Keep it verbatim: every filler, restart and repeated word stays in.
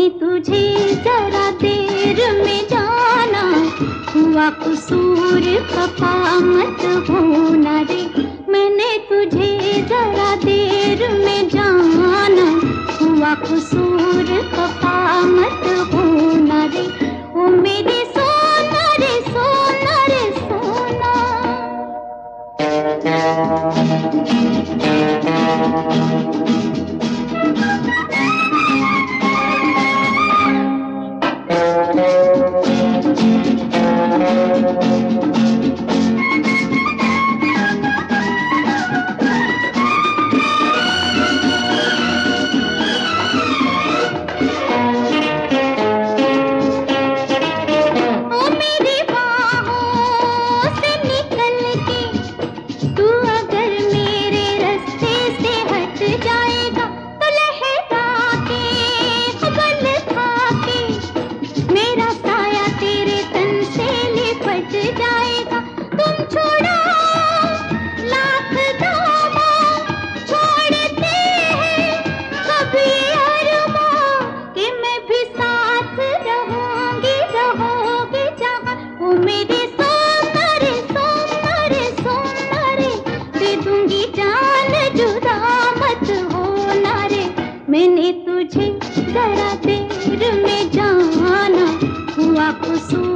मैंने तुझे जरा देर में जाना, हुआ कसूर खफा मत होना रे। मैंने तुझे जरा देर में जाना, हुआ कसूर खफा मत होना रे। ओ मेरे सोना रे सोना रे सोना। मैंने तुझे जरा देर में जाना, हुआ कसूर